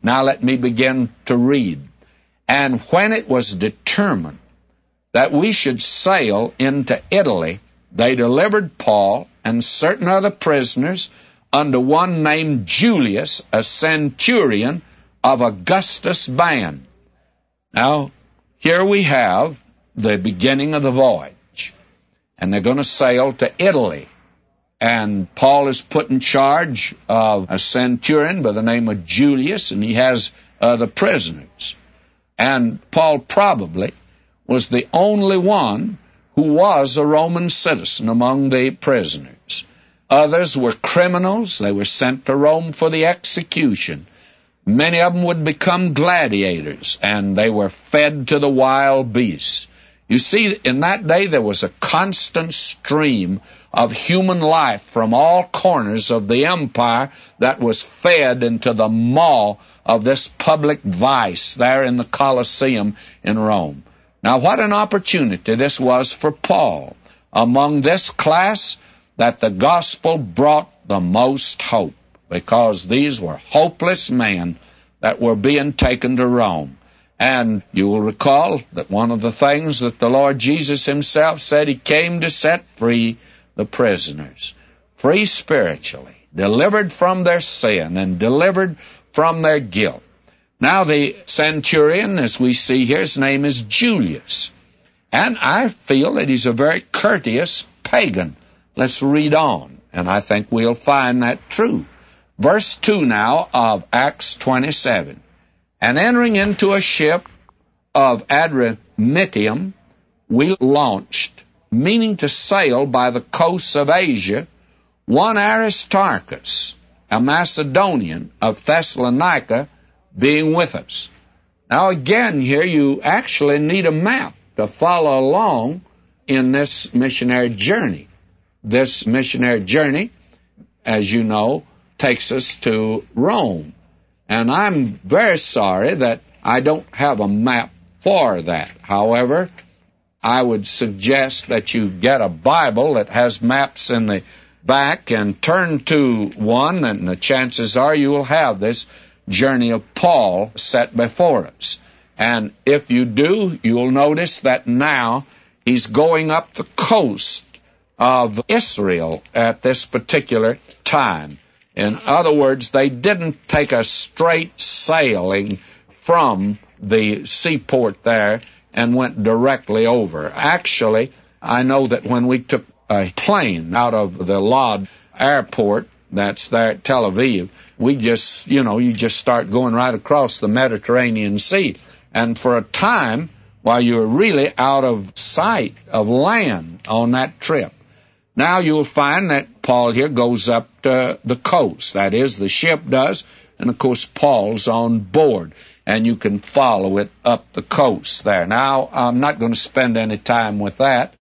Now let me begin to read. And when it was determined that we should sail into Italy, they delivered Paul and certain other prisoners unto one named Julius, a centurion of Augustus' band. Now, here we have the beginning of the voyage, and they're going to sail to Italy. And Paul is put in charge of a centurion by the name of Julius, and he has the prisoners. And Paul probably was the only one who was a Roman citizen among the prisoners. Others were criminals. They were sent to Rome for the execution. Many of them would become gladiators, and they were fed to the wild beasts. You see, in that day there was a constant stream of human life from all corners of the empire that was fed into the maw of this public vice there in the Colosseum in Rome. Now, what an opportunity this was for Paul. Among this class, that the gospel brought the most hope, because these were hopeless men that were being taken to Rome. And you will recall that one of the things that the Lord Jesus himself said, he came to set free the prisoners, free spiritually, delivered from their sin and delivered from their guilt. Now the centurion, as we see here, his name is Julius. And I feel that he's a very courteous pagan. Let's read on, and I think we'll find that true. Verse 2 now of Acts 27. And entering into a ship of Adramyttium, we launched, meaning to sail by the coasts of Asia, one Aristarchus, a Macedonian of Thessalonica, being with us. Now again here you actually need a map to follow along in this missionary journey. This missionary journey, as you know, takes us to Rome. And I'm very sorry that I don't have a map for that. However, I would suggest that you get a Bible that has maps in the back and turn to one, and the chances are you will have this journey of Paul set before us. And if you do, you'll notice that now he's going up the coast of Israel at this particular time. In other words, they didn't take a straight sailing from the seaport there and went directly over. Actually, I know that when we took a plane out of the Lod airport, that's there at Tel Aviv, we just, you just start going right across the Mediterranean Sea. And for a time, while you were really out of sight of land on that trip, now you'll find that Paul here goes up to the coast. That is, the ship does, and of course Paul's on board, and you can follow it up the coast there. Now, I'm not going to spend any time with that.